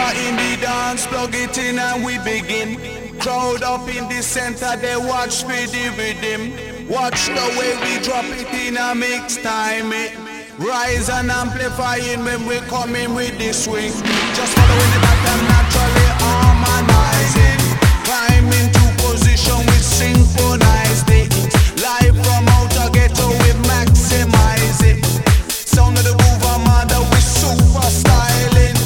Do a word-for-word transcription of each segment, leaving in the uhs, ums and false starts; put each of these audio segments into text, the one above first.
in the dance, plug it in and we begin. Crowd up in the center, they watch for the rhythm. Watch the way we drop it in a mix time. It rise and amplifying when we coming with the swing. Just following the pattern, naturally harmonizing. Climb into position, we synchronize it. Live from outer ghetto, we maximize it. Sound of the groove, Armada, we super styling.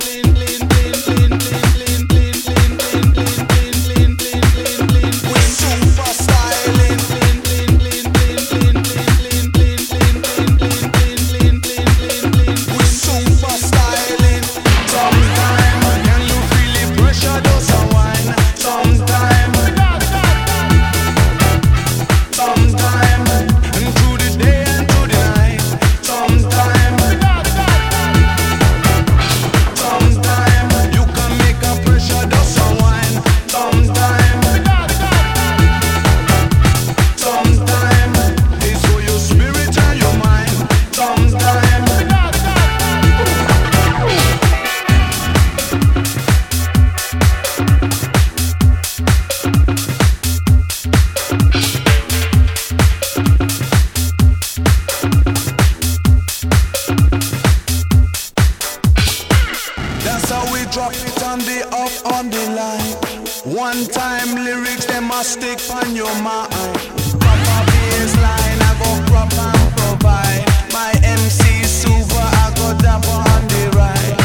We super styling. We super styling. Sometime, can you feel the pressure does unwind? Sometime, sometime, and through the day and through the night. Sometime, sometime, you can make a pressure does unwind. Sometime, sometime, it's for your spirit and your mind. Sometime. That's how we drop it on the up on the line. One time lyrics, they must stick on your mind. Proper baseline, I go crop and provide. My M C super, I go dapper on the right.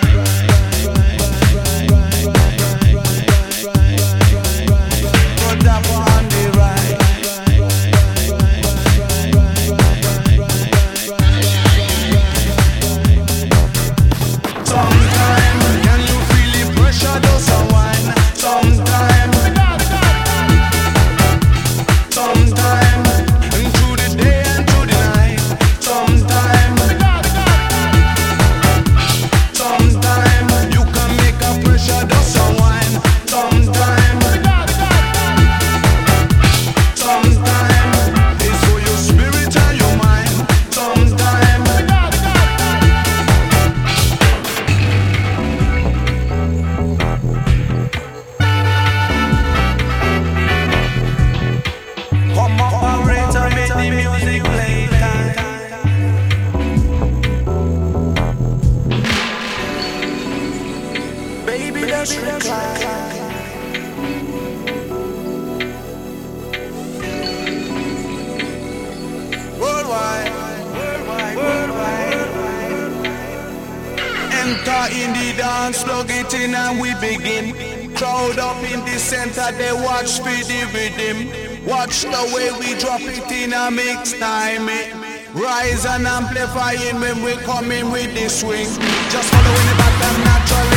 Go dapper on the right. Sometime, can you feel the pressure does unwind? Sometime, sometime, and through the day and through the night. Sometime, sometime, you can make a pressure does unwind. Sometime, sometime, it's for your spirit and your mind. Sometime. Come operator, make the music play time. Baby, let's recline. Worldwide, worldwide, worldwide. Enter in the dance, plug it in and we begin. Crowd up in the center, they watch for the rhythm. Watch the way we drop it in a mix time. It rise and amplifying when we coming with the swing. Just following the pattern, natural